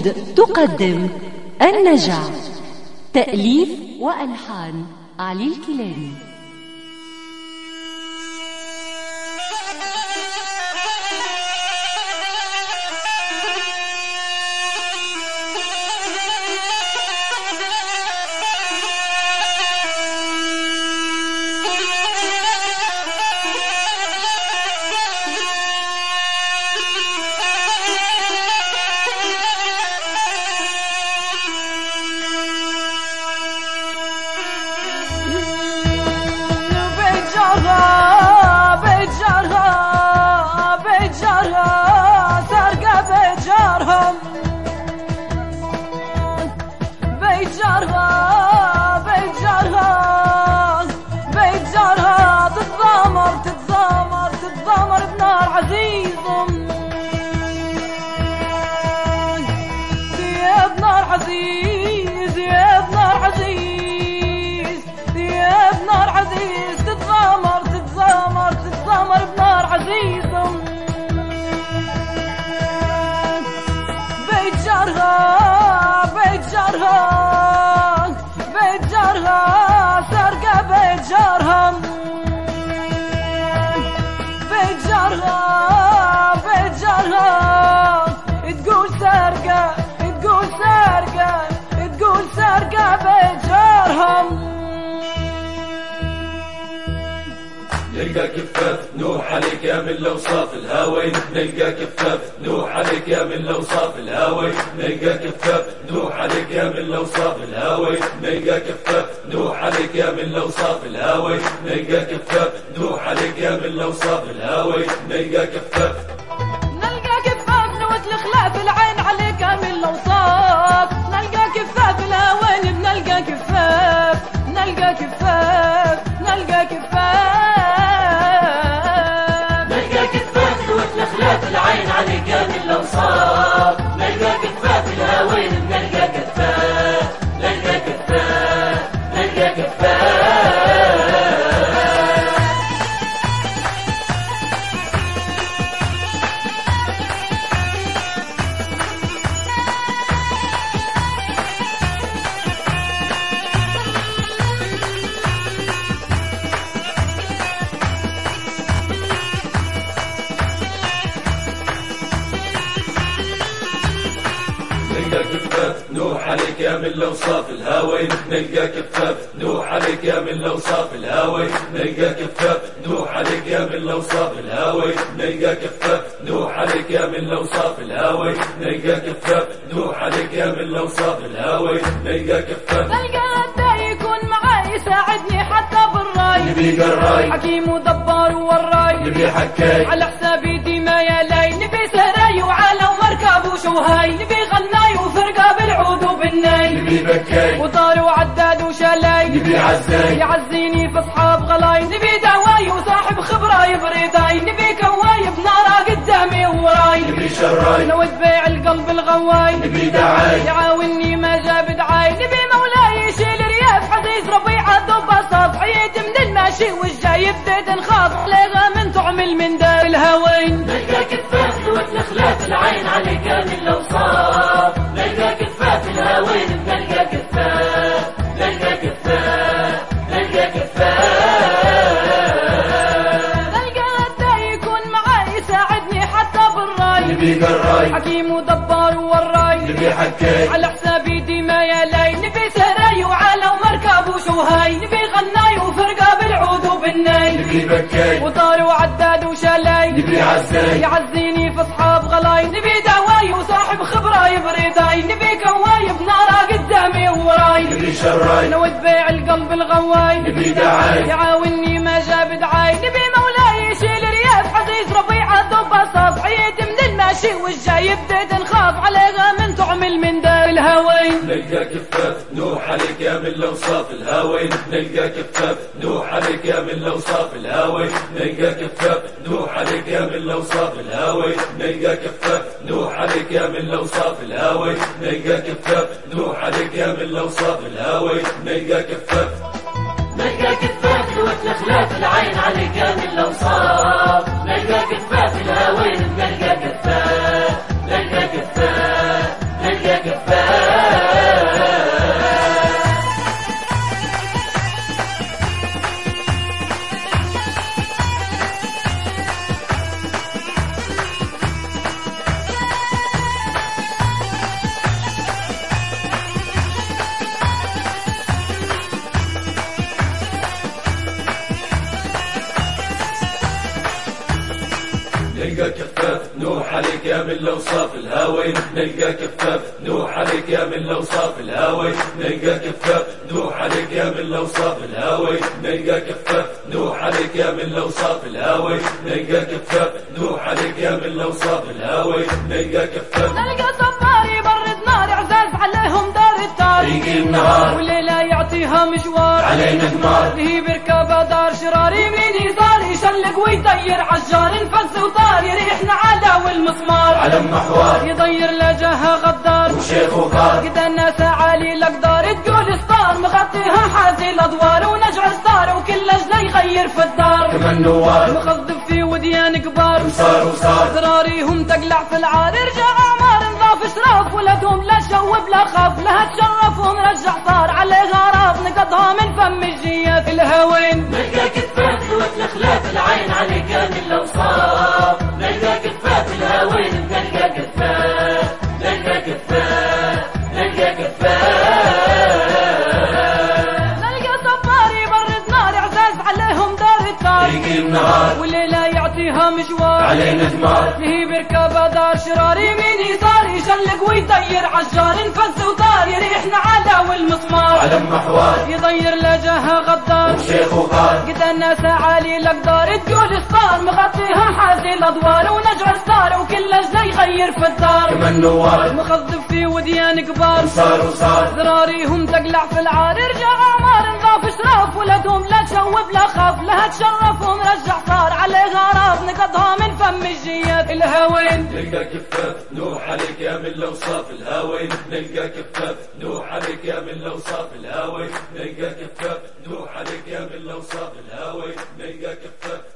الوجود تقدم النجع. تأليف وألحان علي الكيلاني. تتضامر بنار عزيز ثياب نار عزيز ثياب نار عزيز ثياب نار عزيز تتضامر بنار عزيز بيت جارها سرقة بيت جارها بيت جارها تقول سرقة بيت جارها نلقى كفاف نوح عليك يا من الأوصاف الهاوي، نلقى كفاف نوح عليك يا من الأوصاف الهاوي، نلقى كفاف نوح عليك يا من الأوصاف الهاوي، نلقى كفاف نوح عليك يا من الأوصاف الهاوي، نلقى كفاف نوح عليك يا من الأوصاف الهاوي، نلقى كفاف نوت الخلاف العين عليك من الأوصاف، نلقى كفاف الهوين بنلقى كفاف نلقى كفاف نلقى كفاف نوت الخلاف العين عليك من الأوصاف، نلقى كفاف الهوين بنلقى كفاف نلقى كفاف نلقى كفاف نلقى كفاف نوح عليك يا من الأوصاف الهاوي، نلقى كفاف نوح عليك يا من الأوصاف الهاوي، نلقى كفاف نوح عليك يا من الأوصاف الهاوي، نلقى كفاف نوح عليك يا من الأوصاف الهاوي، نلقى كفاف نوح عليك يا من الأوصاف الهاوي، نلقى كفاف نلقى يكون معاي يساعدني حتى بالراي، نبي قراي حكيم ودبار والراي، نبي حكاي على حسابي ديما يا لي، نبي سراي وعلى ومركب وشوهاي، نبي غناي وفرقة بالعود وبالناي، نبي بكاي وطار وعداد وشالاي، نبي عزاي يعزيني في اصحاب غلاي، نبي دواي وصاحب خبرة يبريداي، نبي كواي بنارة قدامي ووراي، نبي شراي نود بيع القلب الغواي، نبي دعاي يعاوني ما جاب دعاي، نبي مولاي يشيل رياف عزيز ربيعة ضباصة، صحيت من الماشي والجاي بديت نخاف عليها من تعمل من دار الهوين. نلقى كفاف نوت الخلاف العين عليك من الأوصاف، نلقى كفاف الهوين بنلقى كفاف نلقى كفاف نلقى كفاف نلقى يكون معاي يساعدني حتى بالراي، نبي قراي حكيم ودبار والراي، نبي حكاي على حسابي ديما يا لي، نبي سراي وعلى ومركب وشوهاي، نبي غناي وفرقة بالعود وبالناي، نبي بكاي وطار وعداد وشالاي، نبي عزاي يعزيني في اصحاب غلاي، نبي دواي وصاحب خبرة يبريداي، نبي كواي بنارة قدامي ووراي، نبي شراي نود بيع القلب الغواي، نبي دعاي يعاوني ما جاب دعاي، نبي مولاي يشيل رياف عزيز ربيعة ضباصة، صحيت من الماشي والجاي بديت نخاف عليها من تعمل من دار الهوين. نلقى كفاف نوح عليك يا من الأوصاف الهاوي، نلقى كفاف نوح عليك يا من الأوصاف الهاوي، نلقى كفاف نوح عليك يا من الأوصاف الهاوي، نلقى كفاف نوح عليك يا من الأوصاف الهاوي، نلقى كفاف نوح عليك يا من الأوصاف الهاوي، نلقى كفاف نلقى كفاف نوت الخلاف العين عليك من الأوصاف، نلقى كفاف الهوين بنلقى كفاف نلقى كفاف نلقى كفاف. نلقى كفاف نوح عليك يا من الاوصاف الهاوي، نلقى كفاف نوح عليك يا من الاوصاف الهاوي، نلقى كفاف نوح عليك يا من الاوصاف الهاوي، نلقى كفاف نوح عليك يا من الاوصاف الهاوي، نلقى كفاف نوح عليك يا من الاوصاف الهاوي، نلقى كفاف. نلقى صبار يبرد نار عزاز عليهم دار التار، يجي النهار والليلة يعطيها مشوار علينا دمار. هي بركبها دار شرار يمين يسار، يشلق ويطير عجار انفز وطار، يريحنا على والمسمار على محوار يضير لجهها غدار وشيخ وخار. قد الناس عالي الاقدار تقول ستار، مغطيها حازي الادوار ونجع ستار، وكل اجله يغير في الدار كمان نوار مخذف في وديان كبار، وصار وصار ذراريهم تقلع في العار، يرجع اعمار نضاف شراف، ولدهم لا شو بلا خاف، لها تشرفهم رجع صار، عليها راف نقضها من فم الجيات الهوين. نلقى كفاف قوة الأخلاق العين عليك من الأوصاف، نلقى كفاف الهاوين نلقى كفاف، نلقى كفاف، نلقى كفاف. نلقى صبار يبرد نار عزاز عليهم دار التار، يجي النهار والليلة يعطيها مشوار علينا دمار. هي بركبها دار شرار يمين يسار، يشلق ويطير عجار انفز وطار، يريحنا على والمسمار على محوار يضير لجهها غدار وشيخ وخار. قد الناس عالي الاقدار تقول ستار، مغطيها حازي الادوار ونجع ستار، وكل اجله يغير في الدار كمان نوار مخذف في وديان كبار، وصار وصار ذراريهم تقلع في العار، يرجع اعمار نضاف شراف، ولدهم لا تشو بلا خاف، لها تشرفهم رجع صار، عليها راف نقضها من فم الجيات الهوين. نلقى كفاف نوح عليك يا من الاوصاف الهاوي، نلقى كفاف نوح عليك يا من الاوصاف الهاوي، نلقى كفاف نوح عليك يا من الاوصاف الهاوي، نلقى كفاف